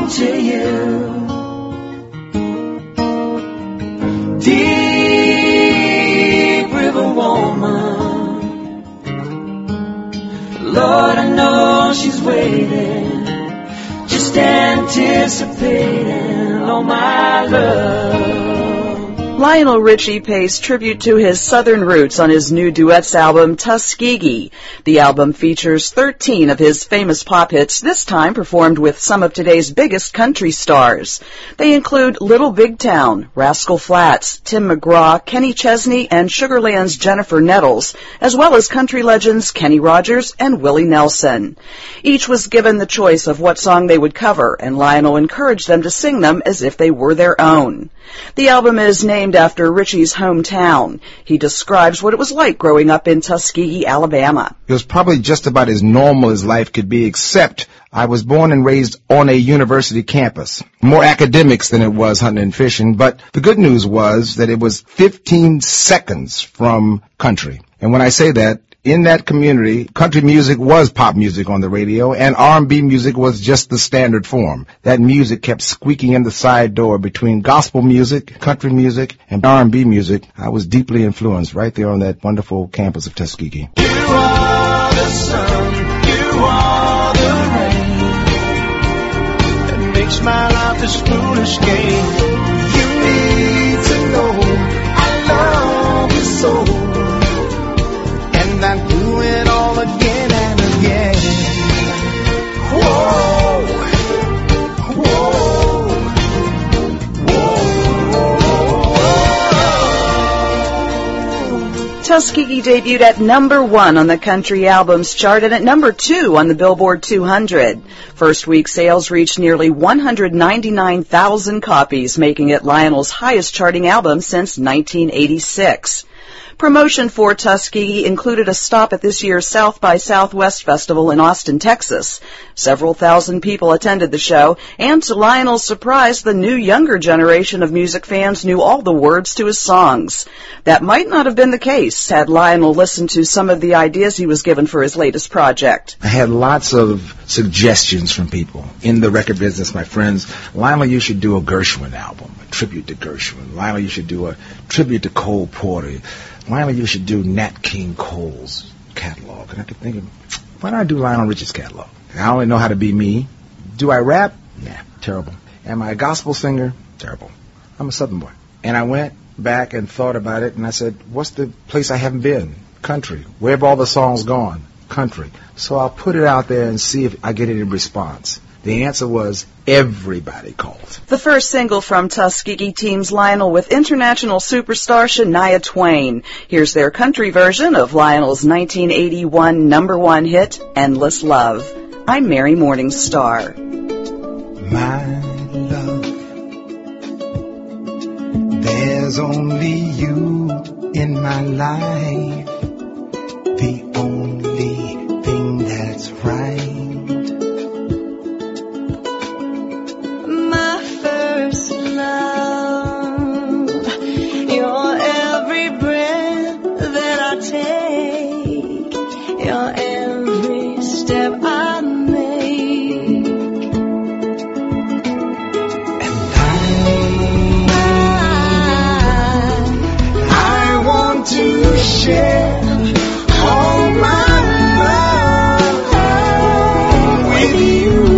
belong to you. Deep River woman, Lord, I know she's waiting, just anticipating all my love. Lionel Richie pays tribute to his southern roots on his new duets album, Tuskegee. The album features 13 of his famous pop hits, this time performed with some of today's biggest country stars. They include Little Big Town, Rascal Flatts, Tim McGraw, Kenny Chesney, and Sugarland's Jennifer Nettles, as well as country legends Kenny Rogers and Willie Nelson. Each was given the choice of what song they would cover, and Lionel encouraged them to sing them as if they were their own. The album is named after Richie's hometown. He describes what it was like growing up in Tuskegee, Alabama. It was probably just about as normal as life could be, except I was born and raised on a university campus. More academics than it was hunting and fishing, but the good news was that it was 15 seconds from country. And when I say that, in that community, country music was pop music on the radio, and R&B music was just the standard form. That music kept squeaking in the side door between gospel music, country music, and R&B music. I was deeply influenced right there on that wonderful campus of Tuskegee. You are the sun, you are the rain that makes my life this foolish game. You need to know I love you so. I do it all again and again. Whoa, whoa, whoa. Tuskegee debuted at number 1 on the country albums chart and at number 2 on the Billboard 200. First week sales reached nearly 199,000 copies, making it Lionel's highest charting album since 1986. Promotion for Tuskegee included a stop at this year's South by Southwest Festival in Austin, Texas. Several thousand people attended the show, and to Lionel's surprise, the new younger generation of music fans knew all the words to his songs. That might not have been the case had Lionel listened to some of the ideas he was given for his latest project. I had lots of suggestions from people in the record business, my friends. Lionel, you should do a Gershwin album, a tribute to Gershwin. Lionel, you should do a tribute to Cole Porter. Lionel, you should do Nat King Cole's catalog. And I kept thinking, why don't I do Lionel Richie's catalog? I only know how to be me. Do I rap? Nah, terrible. Am I a gospel singer? Terrible. I'm a Southern boy. And I went back and thought about it, and I said, what's the place I haven't been? Country. Where have all the songs gone? Country. So I'll put it out there and see if I get any response. The answer was everybody called. The first single from Tuskegee teams Lionel with international superstar Shania Twain. Here's their country version of Lionel's 1981 number 1 hit, Endless Love. I'm Mary Morningstar. My love, there's only you in my life, the only thing that's right. Share all my love with you.